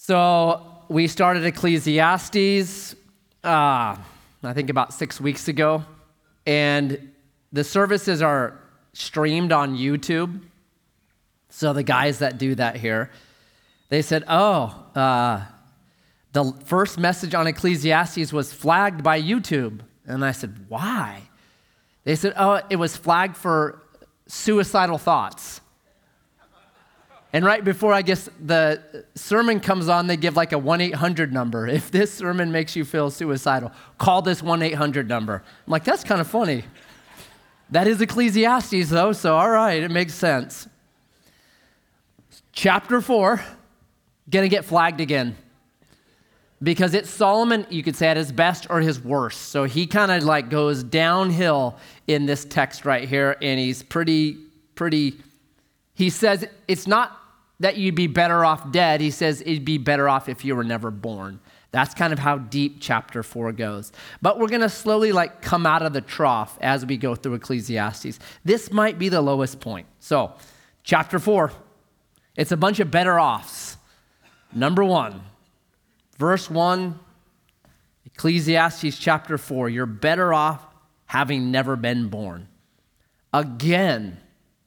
So we started Ecclesiastes, I think about 6 weeks ago, and the services are streamed on YouTube. So the guys that do that here, they said, the first message on Ecclesiastes was flagged by YouTube. And I said, why? They said, it was flagged for suicidal thoughts. And right before, I guess, the sermon comes on, they give like a 1-800 number. If this sermon makes you feel suicidal, call this 1-800 number. I'm like, that's kind of funny. That is Ecclesiastes, though, so all right, it makes sense. Chapter 4, going to get flagged again. Because it's Solomon, you could say, at his best or his worst. So he kind of like goes downhill in this text right here, and he's pretty, he says it's not that you'd be better off dead. He says it'd be better off if you were never born. That's kind of how deep chapter 4 goes. But we're going to slowly like come out of the trough as we go through Ecclesiastes. This might be the lowest point. So chapter 4, it's a bunch of better offs. Number 1, verse 1, Ecclesiastes chapter 4, you're better off having never been born. Again,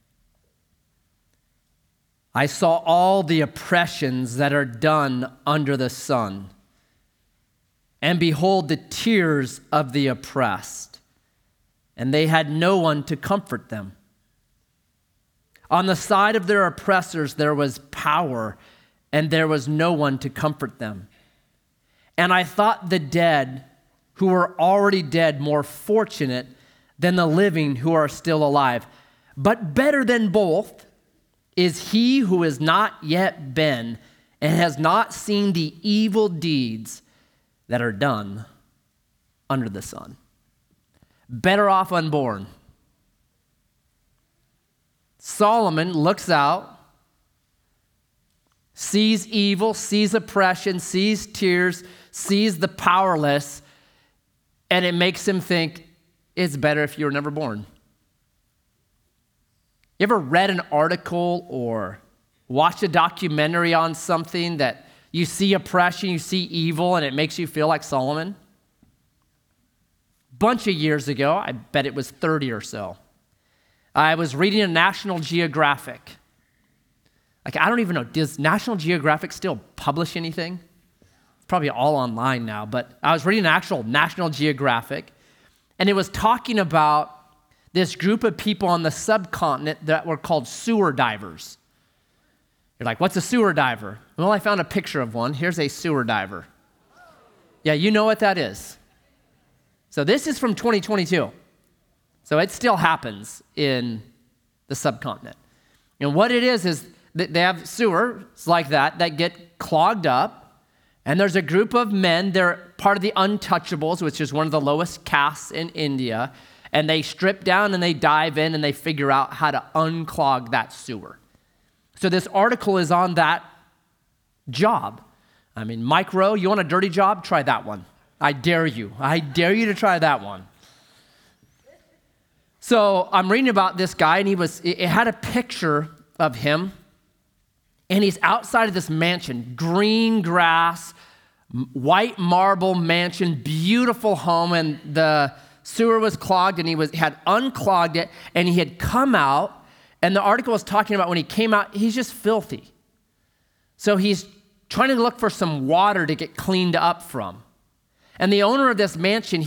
I saw all the oppressions that are done under the sun, and behold the tears of the oppressed, and they had no one to comfort them. On the side of their oppressors there was power, and there was no one to comfort them. And I thought the dead who were already dead more fortunate than the living who are still alive. But better than both is he who has not yet been and has not seen the evil deeds that are done under the sun. Better off unborn. Solomon looks out, sees evil, sees oppression, sees tears, sees the powerless, and it makes him think it's better if you were never born. You ever read an article or watched a documentary on something that you see oppression, you see evil, and it makes you feel like Solomon? Bunch of years ago, I bet it was 30 or so, I was reading a National Geographic. Like, I don't even know, does National Geographic still publish anything? It's probably all online now, but I was reading an actual National Geographic, and it was talking about this group of people on the subcontinent that were called sewer divers. You're like, what's a sewer diver? Well, I found a picture of one. Here's a sewer diver. Yeah, you know what that is. So this is from 2022. So it still happens in the subcontinent. And what it is they have sewers like that get clogged up, and there's a group of men, they're part of the untouchables, which is one of the lowest castes in India, and they strip down and they dive in and they figure out how to unclog that sewer. So this article is on that job. I mean, Mike Rowe, you want a dirty job? Try that one. I dare you. I dare you to try that one. So I'm reading about this guy, and it had a picture of him, and he's outside of this mansion, green grass, white marble mansion, beautiful home, and the sewer was clogged, and he had unclogged it, and he had come out, and the article was talking about when he came out, he's just filthy. So he's trying to look for some water to get cleaned up from. And the owner of this mansion,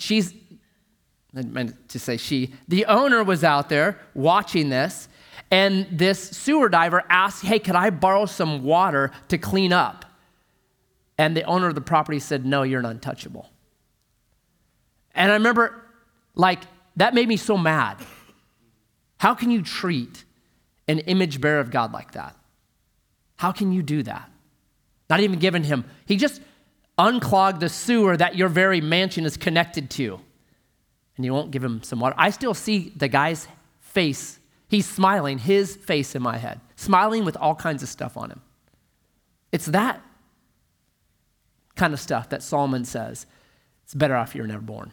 the owner was out there watching this, and this sewer diver asked, hey, could I borrow some water to clean up? And the owner of the property said, no, you're an untouchable. And I remember, that made me so mad. How can you treat an image bearer of God like that? How can you do that? Not even giving him, he just unclogged the sewer that your very mansion is connected to, and you won't give him some water. I still see the guy's face. He's smiling, his face in my head, smiling with all kinds of stuff on him. It's that kind of stuff that Solomon says, it's better off you're never born.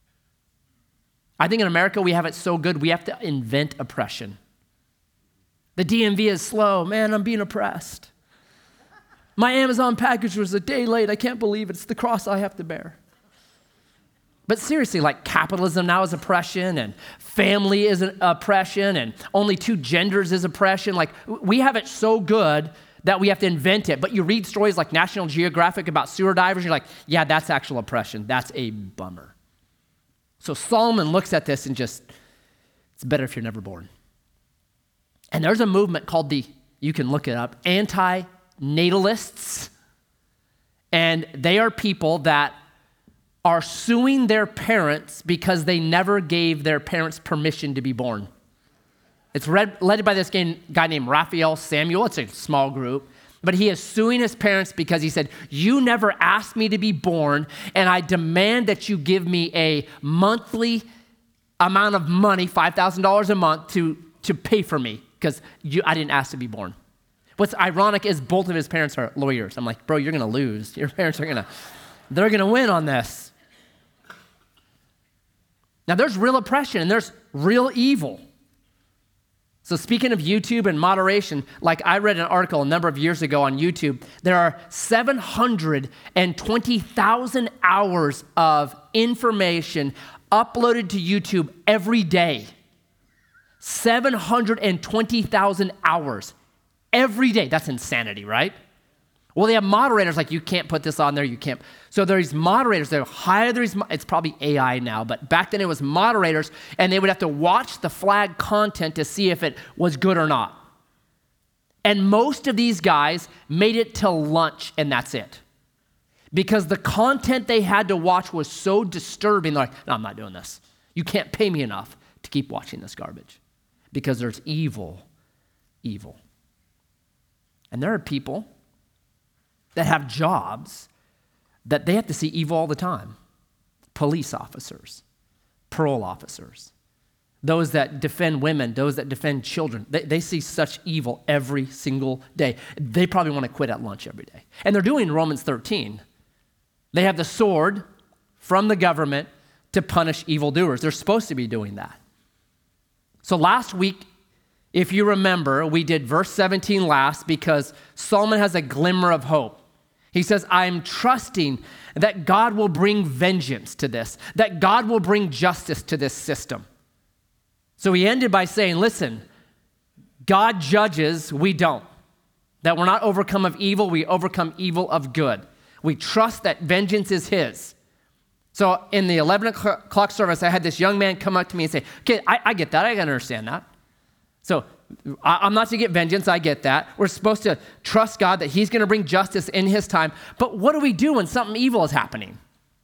I think in America we have it so good, we have to invent oppression. The DMV is slow. Man, I'm being oppressed. My Amazon package was a day late. I can't believe it's the cross I have to bear. But seriously, like capitalism now is oppression, and family is an oppression, and only two genders is oppression. Like we have it so good that we have to invent it. But you read stories like National Geographic about sewer divers, and you're like, yeah, that's actual oppression. That's a bummer. So Solomon looks at this and just, it's better if you're never born. And there's a movement called you can look it up, anti-natalists. And they are people that are suing their parents because they never gave their parents permission to be born. It's led by this guy named Raphael Samuel. It's a small group. But he is suing his parents because he said, you never asked me to be born, and I demand that you give me a monthly amount of money, $5,000 a month, to pay for me because I didn't ask to be born. What's ironic is both of his parents are lawyers. I'm like, bro, you're going to lose. Your parents they're going to win on this. Now, there's real oppression and there's real evil. So speaking of YouTube and moderation, like I read an article a number of years ago on YouTube, there are 720,000 hours of information uploaded to YouTube every day. 720,000 hours every day. That's insanity, right? Well, they have moderators like, you can't put this on there, you can't. So there's moderators, they hire these, it's probably AI now, but back then it was moderators, and they would have to watch the flag content to see if it was good or not. And most of these guys made it till lunch, and that's it. Because the content they had to watch was so disturbing, they're like, no, I'm not doing this. You can't pay me enough to keep watching this garbage. Because there's evil. And there are people that have jobs that they have to see evil all the time. Police officers, parole officers, those that defend women, those that defend children. They see such evil every single day. They probably want to quit at lunch every day. And they're doing Romans 13. They have the sword from the government to punish evildoers. They're supposed to be doing that. So last week, if you remember, we did verse 17 last because Solomon has a glimmer of hope. He says, I'm trusting that God will bring vengeance to this, that God will bring justice to this system. So he ended by saying, listen, God judges, we don't. That we're not overcome of evil, we overcome evil of good. We trust that vengeance is his. So in the 11 o'clock service, I had this young man come up to me and say, okay, I get that, I can understand that. So I'm not to get vengeance, I get that. We're supposed to trust God that he's going to bring justice in his time. But what do we do when something evil is happening?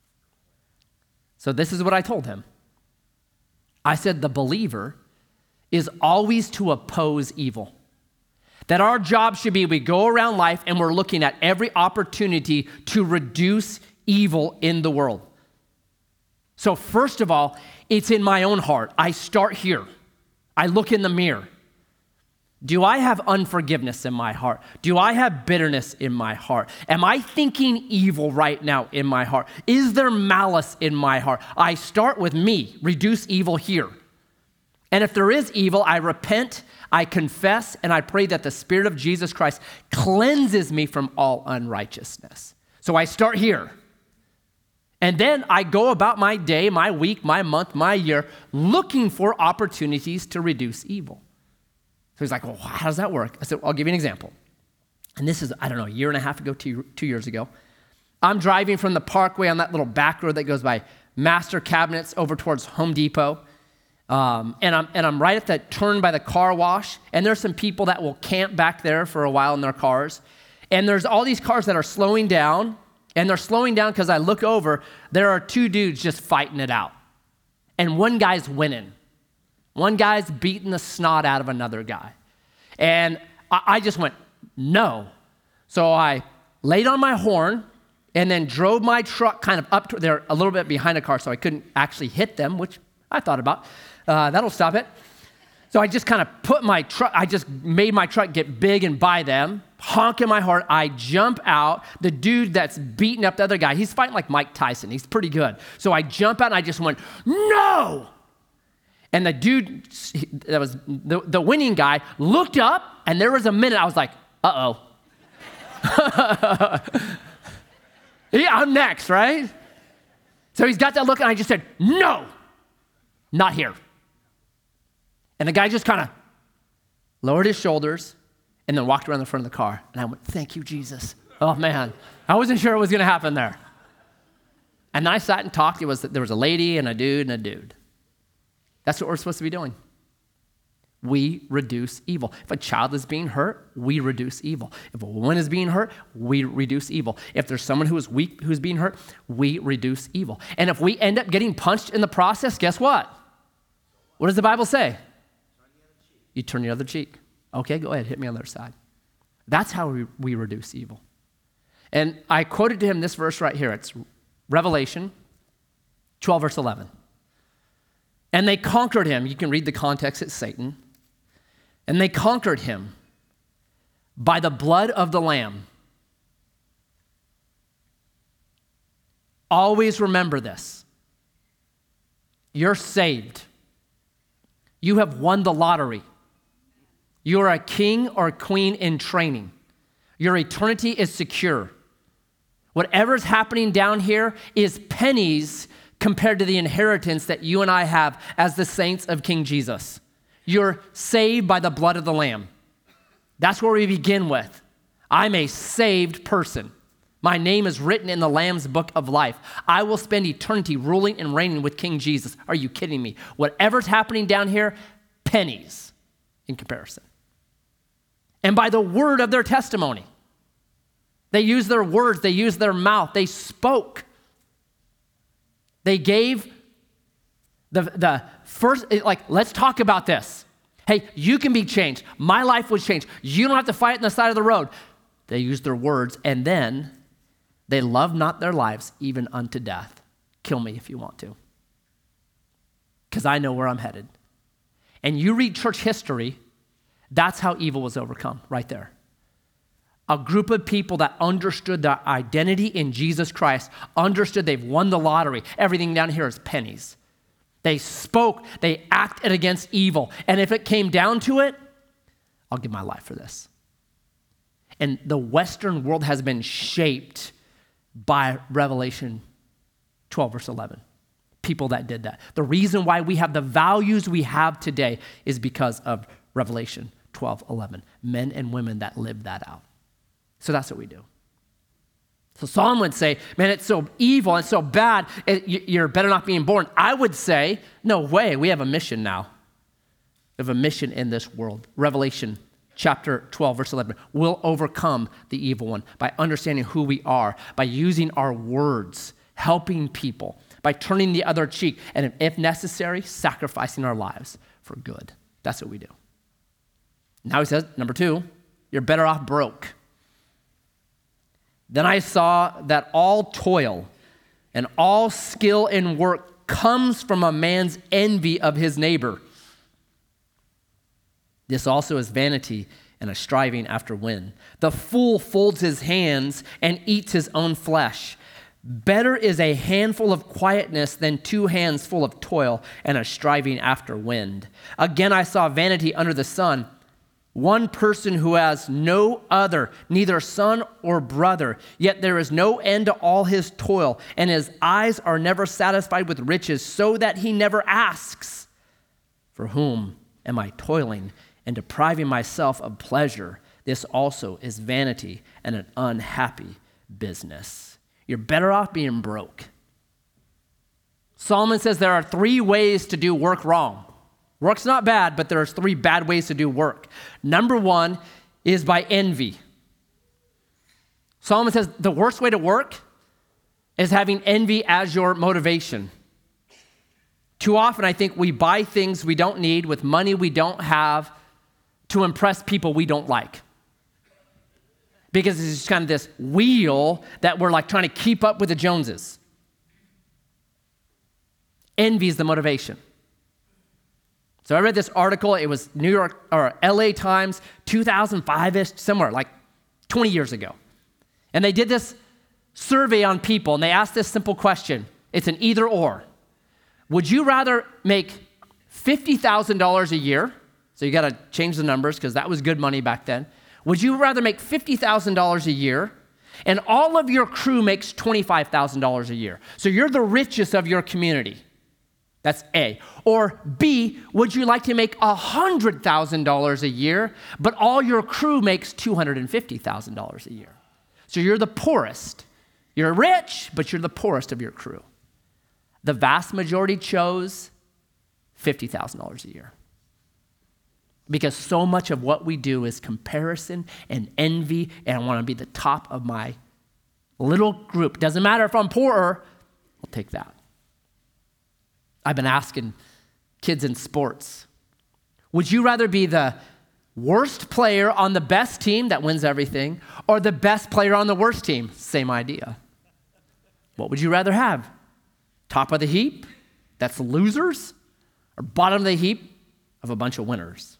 So this is what I told him. I said the believer is always to oppose evil. That our job should be we go around life and we're looking at every opportunity to reduce evil in the world. So first of all, it's in my own heart. I start here. I look in the mirror. Do I have unforgiveness in my heart? Do I have bitterness in my heart? Am I thinking evil right now in my heart? Is there malice in my heart? I start with me, reduce evil here. And if there is evil, I repent, I confess, and I pray that the Spirit of Jesus Christ cleanses me from all unrighteousness. So I start here. And then I go about my day, my week, my month, my year, looking for opportunities to reduce evil. So he's like, well, how does that work? I said, I'll give you an example. And this is, a year and a half ago, 2 years ago. I'm driving from the Parkway on that little back road that goes by Master Cabinets over towards Home Depot. And I'm right at that turn by the car wash. And there's some people that will camp back there for a while in their cars. And there's all these cars that are slowing down. And they're slowing down because I look over, there are two dudes just fighting it out. And one guy's winning. One guy's beating the snot out of another guy. And I just went, no. So I laid on my horn and then drove my truck kind of up to, they're a little bit behind a car, so I couldn't actually hit them, which I thought about. That'll stop it. So I just kind of I just made my truck get big and by them, honk in my horn. I jump out. The dude that's beating up the other guy, he's fighting like Mike Tyson. He's pretty good. So I jump out and I just went, no! And the dude, that was the winning guy, looked up, and there was a minute I was like, uh-oh. Yeah, I'm next, right? So he's got that look, and I just said, no, not here. And the guy just kind of lowered his shoulders and then walked around the front of the car. And I went, thank you, Jesus. Oh, man. I wasn't sure what was going to happen there. And then I sat and talked. There was a lady and a dude. That's what we're supposed to be doing. We reduce evil. If a child is being hurt, we reduce evil. If a woman is being hurt, we reduce evil. If there's someone who is weak who's being hurt, we reduce evil. And if we end up getting punched in the process, guess what? What does the Bible say? You turn the other cheek. Okay, go ahead, hit me on the other side. That's how we reduce evil. And I quoted to him this verse right here. It's Revelation 12, verse 11. And they conquered him. You can read the context, it's Satan. And they conquered him by the blood of the Lamb. Always remember this. You're saved. You have won the lottery. You're a king or a queen in training. Your eternity is secure. Whatever's happening down here is pennies compared to the inheritance that you and I have as the saints of King Jesus. You're saved by the blood of the Lamb. That's where we begin with. I'm a saved person. My name is written in the Lamb's book of life. I will spend eternity ruling and reigning with King Jesus. Are you kidding me? Whatever's happening down here, pennies in comparison. And by the word of their testimony. They used their words, they used their mouth, they spoke. They gave the first, let's talk about this. Hey, you can be changed. My life was changed. You don't have to fight on the side of the road. They used their words, and then they love not their lives even unto death. Kill me if you want to. Because I know where I'm headed. And you read church history, that's how evil was overcome, right there. A group of people that understood their identity in Jesus Christ, understood they've won the lottery. Everything down here is pennies. They spoke, they acted against evil. And if it came down to it, I'll give my life for this. And the Western world has been shaped by Revelation 12, verse 11. People that did that. The reason why we have the values we have today is because of Revelation 12, 11. Men and women that lived that out. So that's what we do. So Solomon would say, man, it's so evil, it's so bad, you're better not being born. I would say, no way, we have a mission now. We have a mission in this world. Revelation chapter 12, verse 11. We'll overcome the evil one by understanding who we are, by using our words, helping people, by turning the other cheek, and if necessary, sacrificing our lives for good. That's what we do. Now he says, number 2, you're better off broke. Then I saw that all toil and all skill in work comes from a man's envy of his neighbor. This also is vanity and a striving after wind. The fool folds his hands and eats his own flesh. Better is a handful of quietness than 2 hands full of toil and a striving after wind. Again, I saw vanity under the sun. One person who has no other, neither son or brother, yet there is no end to all his toil, and his eyes are never satisfied with riches, so that he never asks, for whom am I toiling and depriving myself of pleasure? This also is vanity and an unhappy business. You're better off being broke. Solomon says there are 3 ways to do work wrong. Work's not bad, but there's 3 bad ways to do work. Number 1 is by envy. Solomon says the worst way to work is having envy as your motivation. Too often, I think we buy things we don't need with money we don't have to impress people we don't like. Because it's just kind of this wheel that we're like trying to keep up with the Joneses. Envy is the motivation. So I read this article, it was New York or LA Times, 2005-ish, somewhere like 20 years ago. And they did this survey on people and they asked this simple question. It's an either or. Would you rather make $50,000 a year? So you got to change the numbers because that was good money back then. Would you rather make $50,000 a year and all of your crew makes $25,000 a year? So you're the richest of your community. That's A. Or B, would you like to make $100,000 a year, but all your crew makes $250,000 a year? So you're the poorest. You're rich, but you're the poorest of your crew. The vast majority chose $50,000 a year. Because so much of what we do is comparison and envy, and I want to be the top of my little group. Doesn't matter if I'm poorer, I'll take that. I've been asking kids in sports, would you rather be the worst player on the best team that wins everything, or the best player on the worst team? Same idea. What would you rather have? Top of the heap, that's losers, or bottom of the heap of a bunch of winners?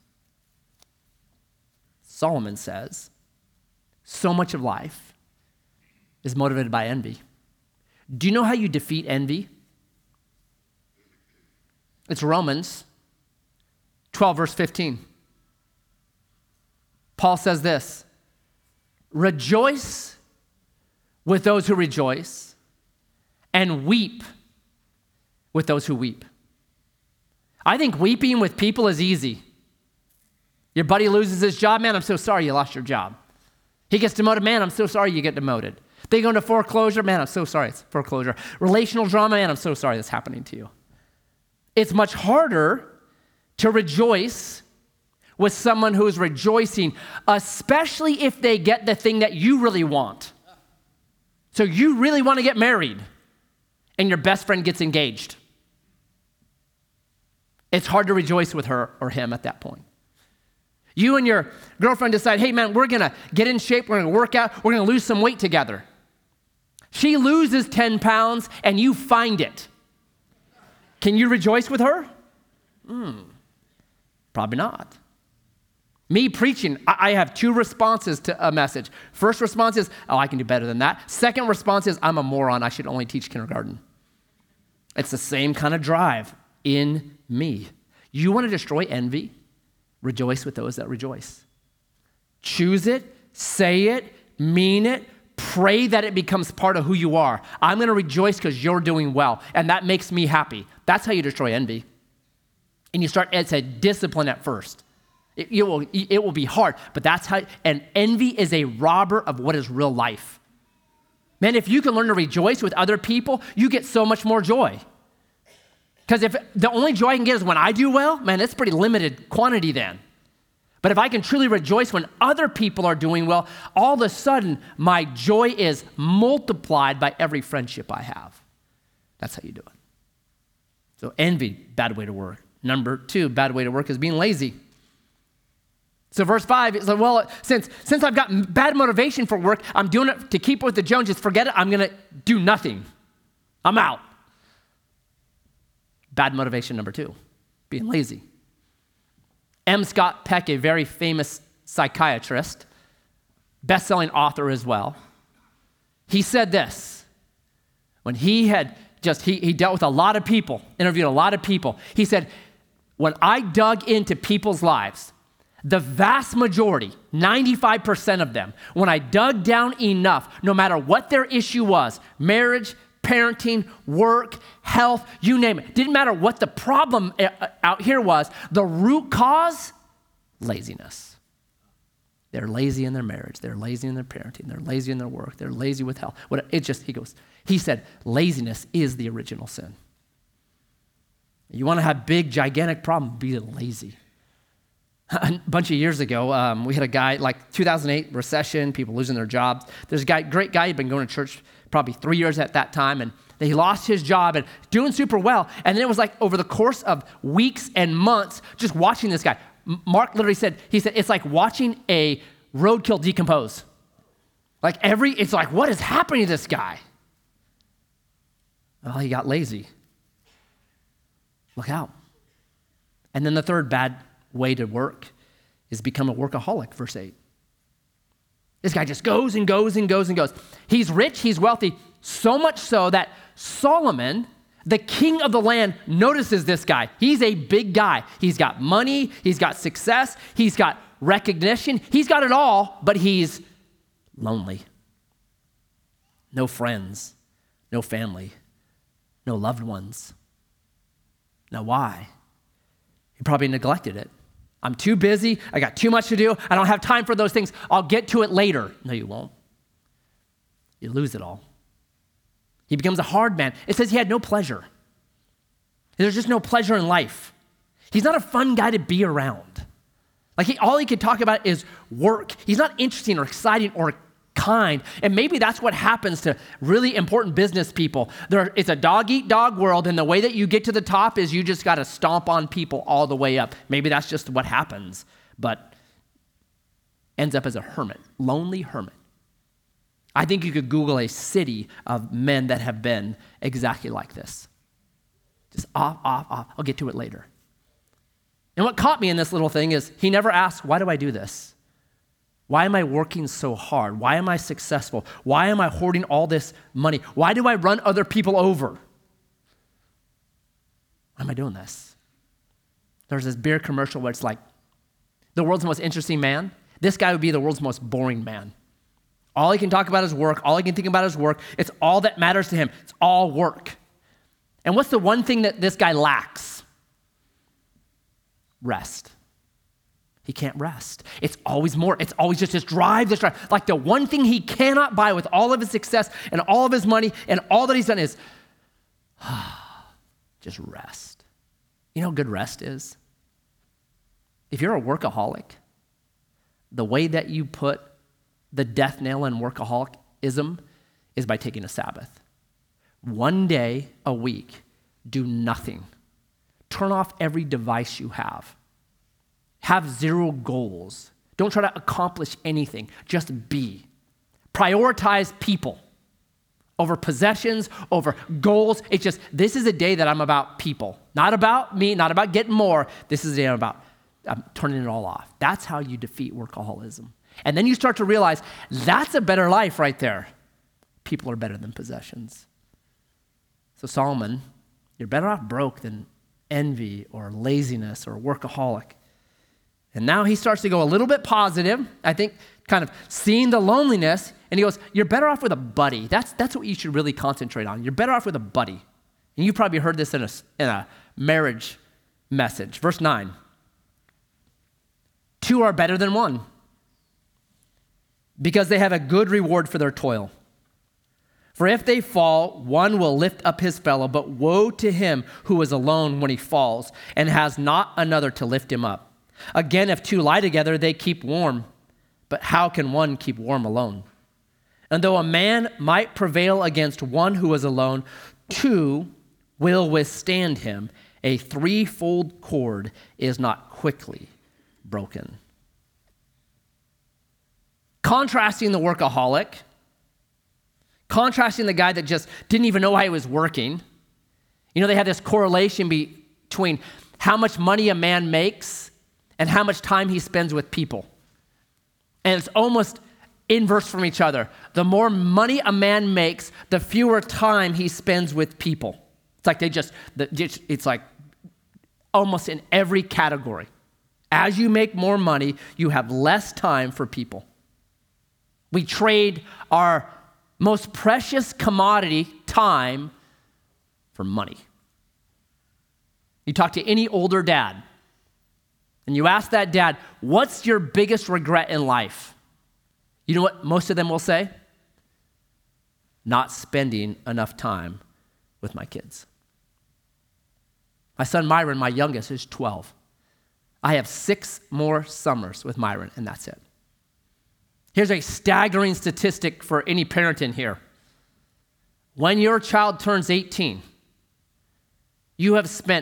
Solomon says, so much of life is motivated by envy. Do you know how you defeat envy? It's Romans 12, verse 15. Paul says this, rejoice with those who rejoice and weep with those who weep. I think weeping with people is easy. Your buddy loses his job, man, I'm so sorry you lost your job. He gets demoted, man, I'm so sorry you get demoted. They go into foreclosure, man, I'm so sorry it's foreclosure. Relational drama, man, I'm so sorry that's happening to you. It's much harder to rejoice with someone who is rejoicing, especially if they get the thing that you really want. So you really want to get married, and your best friend gets engaged. It's hard to rejoice with her or him at that point. You and your girlfriend decide, hey man, we're gonna get in shape, we're gonna work out, we're gonna lose some weight together. She loses 10 pounds and you find it. Can you rejoice with her? Probably not. Me preaching, I have two responses to a message. First response is, oh, I can do better than that. Second response is, I'm a moron, I should only teach kindergarten. It's the same kind of drive in me. You want to destroy envy? Rejoice with those that rejoice. Choose it, say it, mean it, pray that it becomes part of who you are. I'm going to rejoice because you're doing well, and that makes me happy. That's how you destroy envy. And you start, it's a discipline at first. It will be hard, but that's how, and envy is a robber of what is real life. Man, if you can learn to rejoice with other people, you get so much more joy. Because if the only joy I can get is when I do well, man, it's pretty limited quantity then. But if I can truly rejoice when other people are doing well, all of a sudden, my joy is multiplied by every friendship I have. That's how you do it. So envy, bad way to work. Number 2, bad way to work is being lazy. So verse 5, it's like, well, since I've got bad motivation for work, I'm doing it to keep with the Joneses. Forget it, I'm going to do nothing. I'm out. Bad motivation number 2, being lazy. M. Scott Peck, a very famous psychiatrist, best-selling author as well, he said this, when he dealt with a lot of people, interviewed a lot of people, he said, when I dug into people's lives, the vast majority, 95% of them, when I dug down enough, no matter what their issue was, marriage, parenting, work, health, you name it. Didn't matter what the problem out here was. The root cause, laziness. They're lazy in their marriage. They're lazy in their parenting. They're lazy in their work. They're lazy with health. He said, laziness is the original sin. You want to have big, gigantic problem, be lazy. A bunch of years ago, we had a guy, like 2008 recession, people losing their jobs. There's a guy, great guy, he'd been going to church probably 3 years at that time, and he lost his job and doing super well. And then it was like over the course of weeks and months, just watching this guy. Mark literally said, it's like watching a roadkill decompose. It's like, what is happening to this guy? Well, he got lazy. Look out. And then the third bad way to work is become a workaholic, verse 8. This guy just goes and goes and goes and goes. He's rich, he's wealthy, so much so that Solomon, the king of the land, notices this guy. He's a big guy. He's got money, he's got success, he's got recognition. He's got it all, but he's lonely. No friends, no family, no loved ones. Now, why? He probably neglected it. I'm too busy. I got too much to do. I don't have time for those things. I'll get to it later. No, you won't. You lose it all. He becomes a hard man. It says he had no pleasure. There's just no pleasure in life. He's not a fun guy to be around. All he could talk about is work. He's not interesting or exciting or kind. And maybe that's what happens to really important business people. It's a dog-eat-dog world, and the way that you get to the top is you just got to stomp on people all the way up. Maybe that's just what happens, but ends up as a hermit, lonely hermit. I think you could Google a city of men that have been exactly like this. Just off. I'll get to it later. And what caught me in this little thing is he never asked, why do I do this? Why am I working so hard? Why am I successful? Why am I hoarding all this money? Why do I run other people over? Why am I doing this? There's this beer commercial where it's like, the world's most interesting man. This guy would be the world's most boring man. All he can talk about is work. All he can think about is work. It's all that matters to him. It's all work. And what's the one thing that this guy lacks? Rest. He can't rest. It's always more. It's always just this drive. Like the one thing he cannot buy with all of his success and all of his money and all that he's done is just rest. You know how good rest is? If you're a workaholic, the way that you put the death nail in workaholism is by taking a Sabbath. One day a week, do nothing. Turn off every device you have. Have zero goals. Don't try to accomplish anything. Just be. Prioritize people over possessions, over goals. It's just, this is a day that I'm about people. Not about me, not about getting more. This is a day I'm turning it all off. That's how you defeat workaholism. And then you start to realize that's a better life right there. People are better than possessions. So Solomon, you're better off broke than envy or laziness or workaholic. And now he starts to go a little bit positive, I think, kind of seeing the loneliness, and he goes, you're better off with a buddy. That's what you should really concentrate on. You're better off with a buddy. And you probably heard this in a marriage message. Verse 9. 2 are better than 1 because they have a good reward for their toil. For if they fall, one will lift up his fellow, but woe to him who is alone when he falls and has not another to lift him up. Again, if 2 lie together, they keep warm. But how can one keep warm alone? And though a man might prevail against one who is alone, 2 will withstand him. A 3-fold cord is not quickly broken. Contrasting the workaholic, contrasting the guy that just didn't even know how he was working. You know, they had this correlation between how much money a man makes and how much time he spends with people. And it's almost inverse from each other. The more money a man makes, the fewer time he spends with people. It's like it's like almost in every category. As you make more money, you have less time for people. We trade our most precious commodity, time, for money. You talk to any older dad, and you ask that dad, what's your biggest regret in life? You know what most of them will say? Not spending enough time with my kids. My son Myron, my youngest, is 12. I have 6 more summers with Myron, and that's it. Here's a staggering statistic for any parent in here. When your child turns 18, you have spent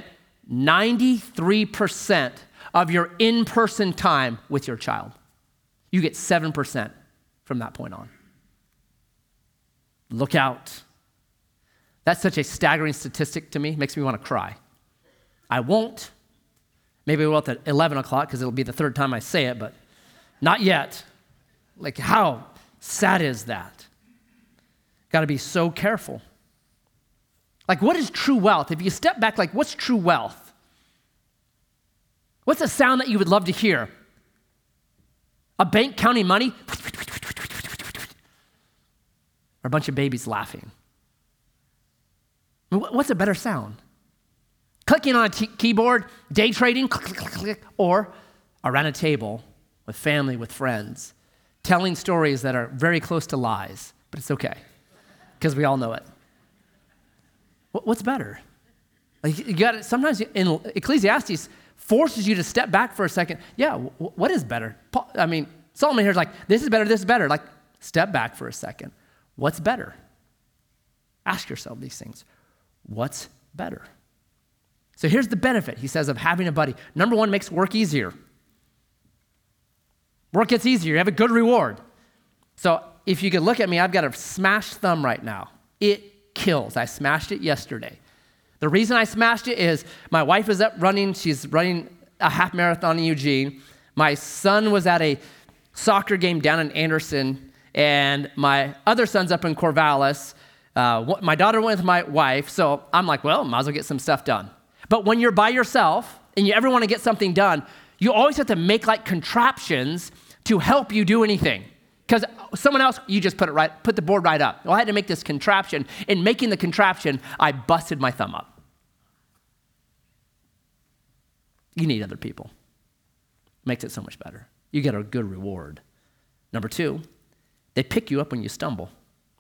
93% of your in-person time with your child. You get 7% from that point on. Look out. That's such a staggering statistic to me. Makes me want to cry. I won't. Maybe I will at 11 o'clock because it'll be the 3rd time I say it, but not yet. Like, how sad is that? Got to be so careful. Like, what is true wealth? If you step back, like, what's true wealth? What's a sound that you would love to hear? A bank counting money, or a bunch of babies laughing. I mean, what's a better sound? Clicking on a keyboard, day trading, click, click, click, click, or around a table with family, with friends, telling stories that are very close to lies, but it's okay, because we all know it. What's better? Like you got sometimes in Ecclesiastes forces you to step back for a second. Yeah, what is better? Solomon here's like, this is better, this is better. Like, step back for a second. What's better? Ask yourself these things. What's better? So here's the benefit, he says, of having a buddy. Number one, makes work easier. Work gets easier. You have a good reward. So if you could look at me, I've got a smashed thumb right now. It kills. I smashed it yesterday. The reason I smashed it is my wife is up running. She's running a half marathon in Eugene. My son was at a soccer game down in Anderson, and my other son's up in Corvallis. My daughter went with my wife, so I'm like, well, might as well get some stuff done. But when you're by yourself and you ever want to get something done, you always have to make like contraptions to help you do anything. Because someone else, you just put the board right up. Well, I had to make this contraption. In making the contraption, I busted my thumb up. You need other people. Makes it so much better. You get a good reward. Number two, they pick you up when you stumble.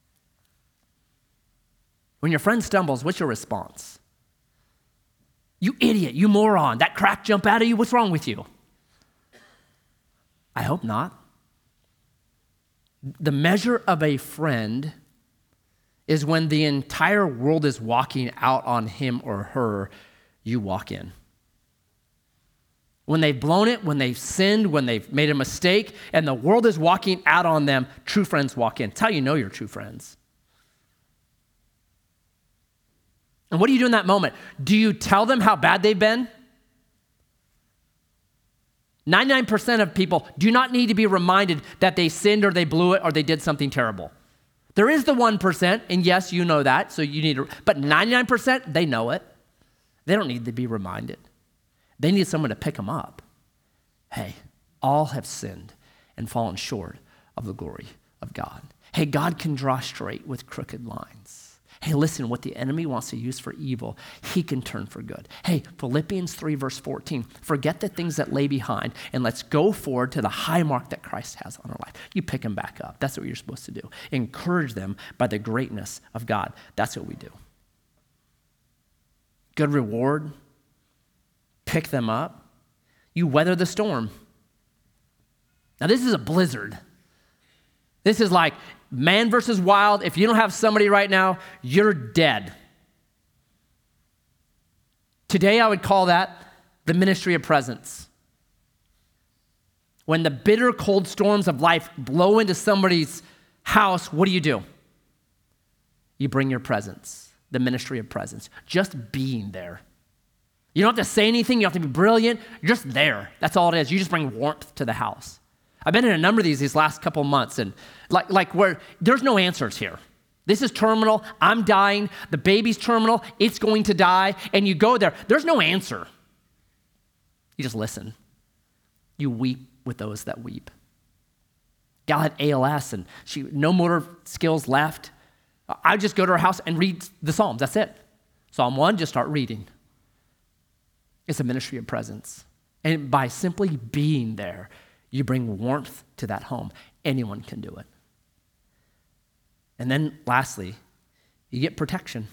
When your friend stumbles, what's your response? You idiot, you moron, that crack jump out of you, what's wrong with you? I hope not. The measure of a friend is when the entire world is walking out on him or her, you walk in. When they've blown it, when they've sinned, when they've made a mistake, and the world is walking out on them, true friends walk in. It's how you know you're true friends. And what do you do in that moment? Do you tell them how bad they've been? 99% of people do not need to be reminded that they sinned or they blew it or they did something terrible. There is the 1%, and yes, you know that, so you need to, but 99%, they know it. They don't need to be reminded. They need someone to pick them up. Hey, all have sinned and fallen short of the glory of God. Hey, God can draw straight with crooked lines. Hey, listen, what the enemy wants to use for evil, he can turn for good. Hey, Philippians 3, verse 14, forget the things that lay behind and let's go forward to the high mark that Christ has on our life. You pick them back up. That's what you're supposed to do. Encourage them by the greatness of God. That's what we do. Good reward. Pick them up. You weather the storm. Now, this is a blizzard. This is like man versus wild. If you don't have somebody right now, you're dead. Today, I would call that the ministry of presence. When the bitter, cold storms of life blow into somebody's house, what do? You bring your presence, the ministry of presence, just being there. You don't have to say anything. You don't have to be brilliant. You're just there. That's all it is. You just bring warmth to the house. I've been in a number of these last couple months, and like where there's no answers here. This is terminal. I'm dying. The baby's terminal. It's going to die. And you go there. There's no answer. You just listen. You weep with those that weep. Gal had ALS, and no motor skills left. I just go to her house and read the Psalms. That's it. Psalm 1, just start reading. It's a ministry of presence. And by simply being there, you bring warmth to that home. Anyone can do it. And then lastly, you get protection.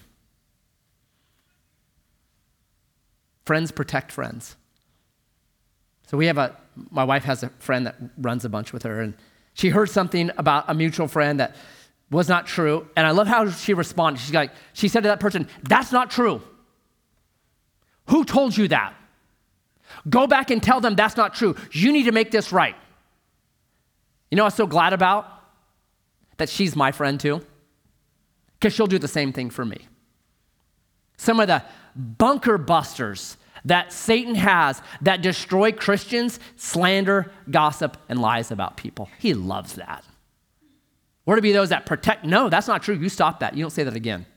Friends protect friends. So my wife has a friend that runs a bunch with her, and she heard something about a mutual friend that was not true. And I love how she responded. She said to that person, "That's not true. Who told you that? Go back and tell them that's not true. You need to make this right." You know what I'm so glad about? That she's my friend too. Because she'll do the same thing for me. Some of the bunker busters that Satan has that destroy Christians, slander, gossip, and lies about people. He loves that. We're to be those that protect. No, that's not true. You stop that. You don't say that again.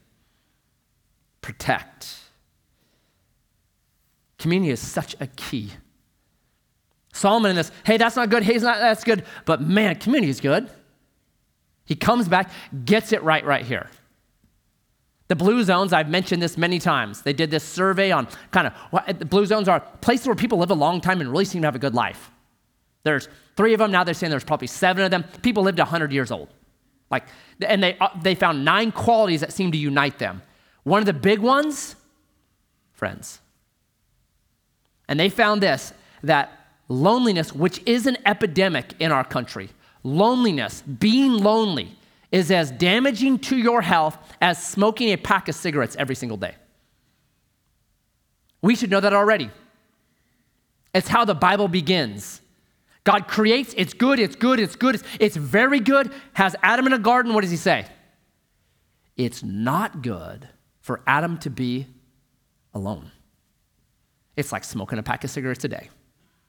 Protect. Community is such a key. Solomon in this, hey, that's not good, hey, that's good, but man, community is good. He comes back, gets it right here. The blue zones, I've mentioned this many times. They did this survey on the blue zones are places where people live a long time and really seem to have a good life. There's 3 of them, now they're saying there's probably 7 of them. People lived 100 years old. And they found 9 qualities that seem to unite them. One of the big ones, friends. And they found this, that loneliness, which is an epidemic in our country, loneliness, being lonely, is as damaging to your health as smoking a pack of cigarettes every single day. We should know that already. It's how the Bible begins. God creates, it's good, it's very good. Has Adam in a garden, what does he say? It's not good for Adam to be alone. It's like smoking a pack of cigarettes a day.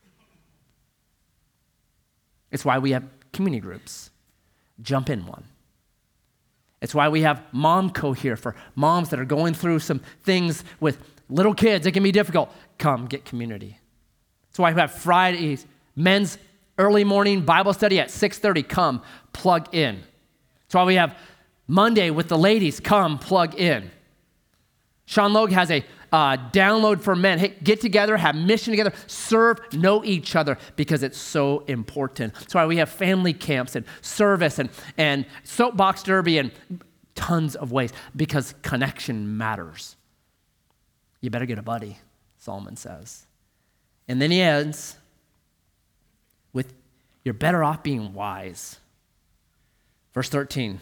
It's why we have community groups. Jump in one. It's why we have Momco here for moms that are going through some things with little kids. It can be difficult. Come get community. That's why we have Fridays, men's early morning Bible study at 6:30. Come, plug in. That's why we have Monday with the ladies. Come, plug in. Sean Logue has a download for men. Hey, get together, have mission together, serve, know each other, because it's so important. That's why we have family camps and service and soapbox derby and tons of ways, because connection matters. You better get a buddy, Solomon says. And then he ends with, you're better off being wise. Verse 13.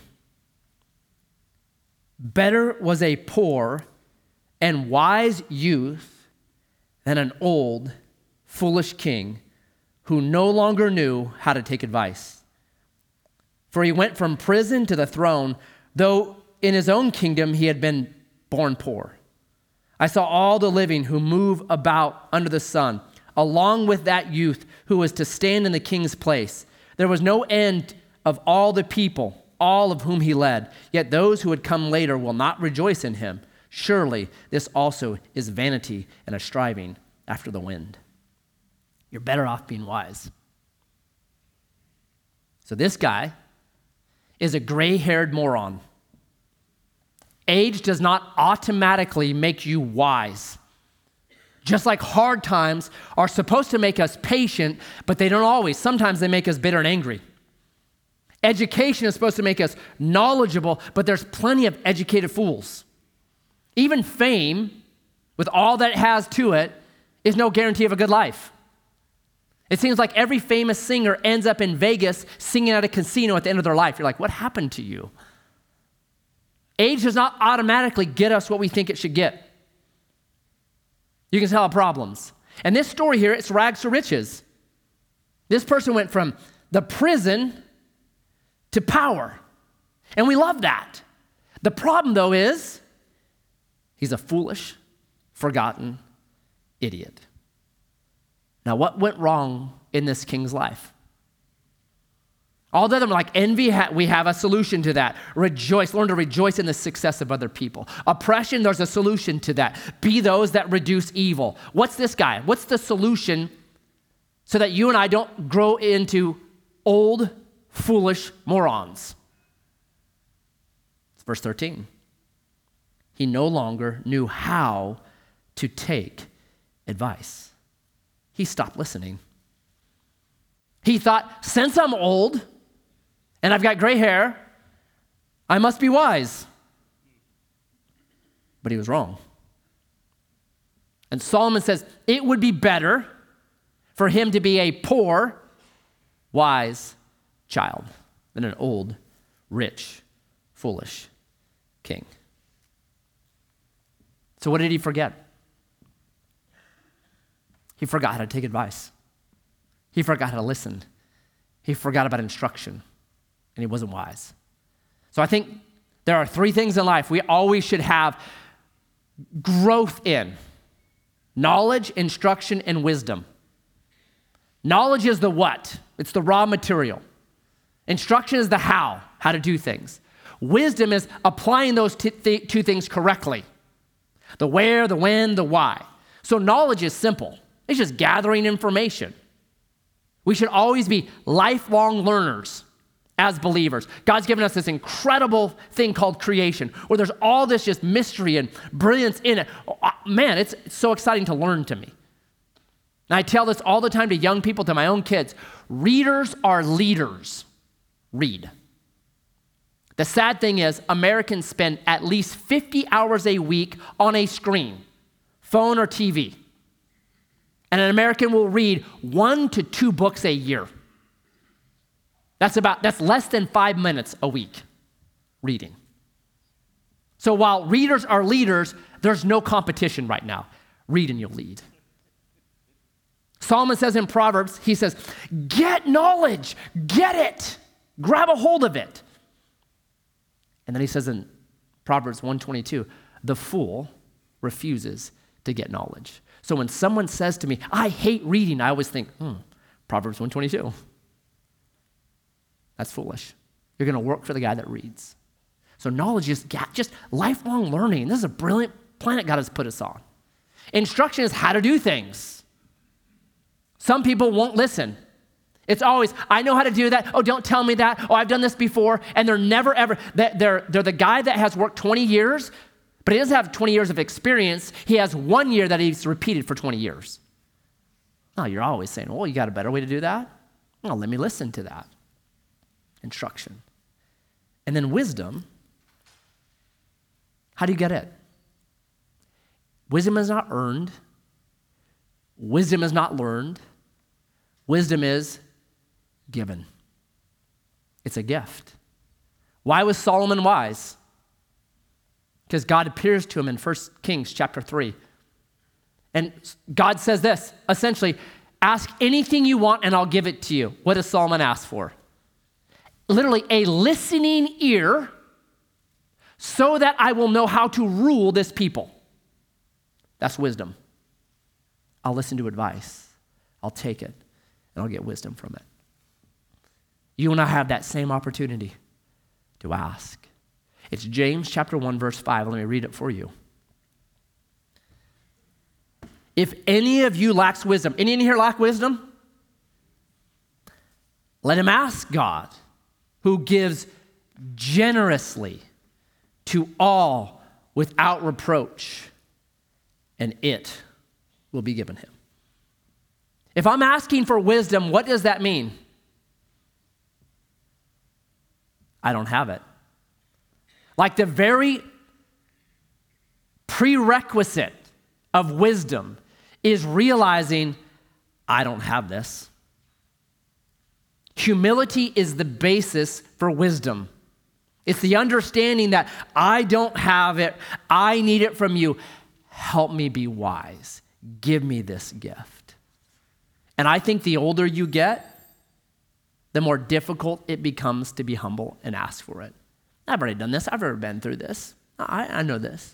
Better was a poor and wise youth than an old, foolish king who no longer knew how to take advice. For he went from prison to the throne, though in his own kingdom he had been born poor. I saw all the living who move about under the sun, along with that youth who was to stand in the king's place. There was no end of all the people, all of whom he led. Yet those who would come later will not rejoice in him. Surely this also is vanity and a striving after the wind. You're better off being wise. So this guy is a gray-haired moron. Age does not automatically make you wise. Just like hard times are supposed to make us patient, but they don't always. Sometimes they make us bitter and angry. Education is supposed to make us knowledgeable, but there's plenty of educated fools. Even fame, with all that it has to it, is no guarantee of a good life. It seems like every famous singer ends up in Vegas singing at a casino at the end of their life. You're like, what happened to you? Age does not automatically get us what we think it should get. You can tell problems. And this story here, it's rags to riches. This person went from the prison to power. And we love that. The problem, though, is he's a foolish, forgotten idiot. Now, what went wrong in this king's life? All the other, like envy, we have a solution to that. Rejoice, learn to rejoice in the success of other people. Oppression, there's a solution to that. Be those that reduce evil. What's this guy? What's the solution so that you and I don't grow into old, foolish morons? It's verse 13. He no longer knew how to take advice. He stopped listening. He thought, since I'm old and I've got gray hair, I must be wise. But he was wrong. And Solomon says it would be better for him to be a poor, wise child than an old, rich, foolish king. So what did he forget? He forgot how to take advice. He forgot how to listen. He forgot about instruction, and he wasn't wise. So I think there are 3 things in life we always should have growth in: knowledge, instruction, and wisdom. Knowledge is the what. It's the raw material. Instruction is the how to do things. Wisdom is applying those 2 things correctly. The where, the when, the why. So knowledge is simple. It's just gathering information. We should always be lifelong learners as believers. God's given us this incredible thing called creation, where there's all this just mystery and brilliance in it. Man, it's so exciting to learn to me. And I tell this all the time to young people, to my own kids. Readers are leaders. Read. The sad thing is, Americans spend at least 50 hours a week on a screen, phone or TV. And an American will read 1 to 2 books a year. That's less than 5 minutes a week reading. So while readers are leaders, there's no competition right now. Read and you'll lead. Solomon says in Proverbs, he says, get knowledge, get it, grab a hold of it. And then he says in Proverbs 1:22, the fool refuses to get knowledge. So when someone says to me, I hate reading, I always think, Proverbs 1:22. That's foolish. You're going to work for the guy that reads. So knowledge is just lifelong learning. This is a brilliant planet God has put us on. Instruction is how to do things. Some people won't listen. It's always, I know how to do that. Oh, don't tell me that. Oh, I've done this before. And they're never, ever, they're the guy that has worked 20 years, but he doesn't have 20 years of experience. He has 1 year that he's repeated for 20 years. Oh, you're always saying, well, you got a better way to do that? Oh, let me listen to that. Instruction. And then wisdom. How do you get it? Wisdom is not earned. Wisdom is not learned. Wisdom is given. It's a gift. Why was Solomon wise? Because God appears to him in 1 Kings chapter 3. And God says this, essentially, ask anything you want and I'll give it to you. What does Solomon ask for? Literally a listening ear so that I will know how to rule this people. That's wisdom. I'll listen to advice. I'll take it, and I'll get wisdom from it. You and I have that same opportunity to ask. It's James chapter 1, verse 5. Let me read it for you. If any of you lacks wisdom, any in here lack wisdom? Let him ask God, who gives generously to all without reproach, and it will be given him. If I'm asking for wisdom, what does that mean? I don't have it. Like the very prerequisite of wisdom is realizing I don't have this. Humility is the basis for wisdom. It's the understanding that I don't have it. I need it from you. Help me be wise. Give me this gift. And I think the older you get, the more difficult it becomes to be humble and ask for it. I've already done this. I've already been through this. I know this.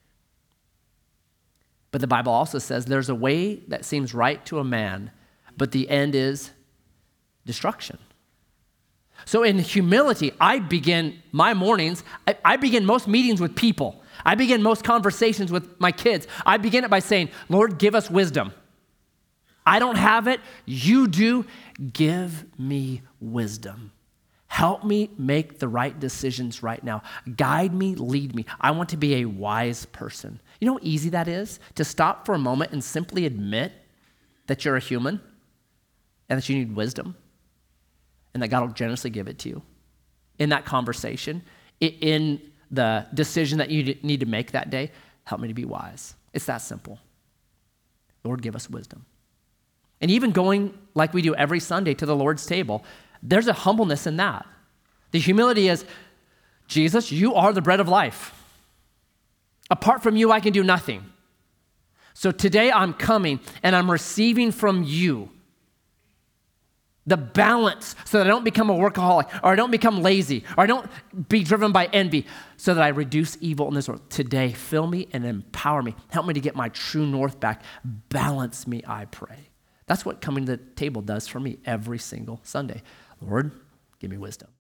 But the Bible also says there's a way that seems right to a man, but the end is destruction. So in humility, I begin my mornings, I begin most meetings with people. I begin most conversations with my kids. I begin it by saying, Lord, give us wisdom. I don't have it. You do. Give me wisdom. Help me make the right decisions right now. Guide me, lead me. I want to be a wise person. You know how easy that is? To stop for a moment and simply admit that you're a human and that you need wisdom and that God will generously give it to you. In that conversation, in the decision that you need to make that day, help me to be wise. It's that simple. Lord, give us wisdom. And even going like we do every Sunday to the Lord's table, there's a humbleness in that. The humility is, Jesus, you are the bread of life. Apart from you, I can do nothing. So today I'm coming and I'm receiving from you the balance so that I don't become a workaholic or I don't become lazy or I don't be driven by envy so that I reduce evil in this world. Today, fill me and empower me. Help me to get my true north back. Balance me, I pray. That's what coming to the table does for me every single Sunday. Lord, give me wisdom.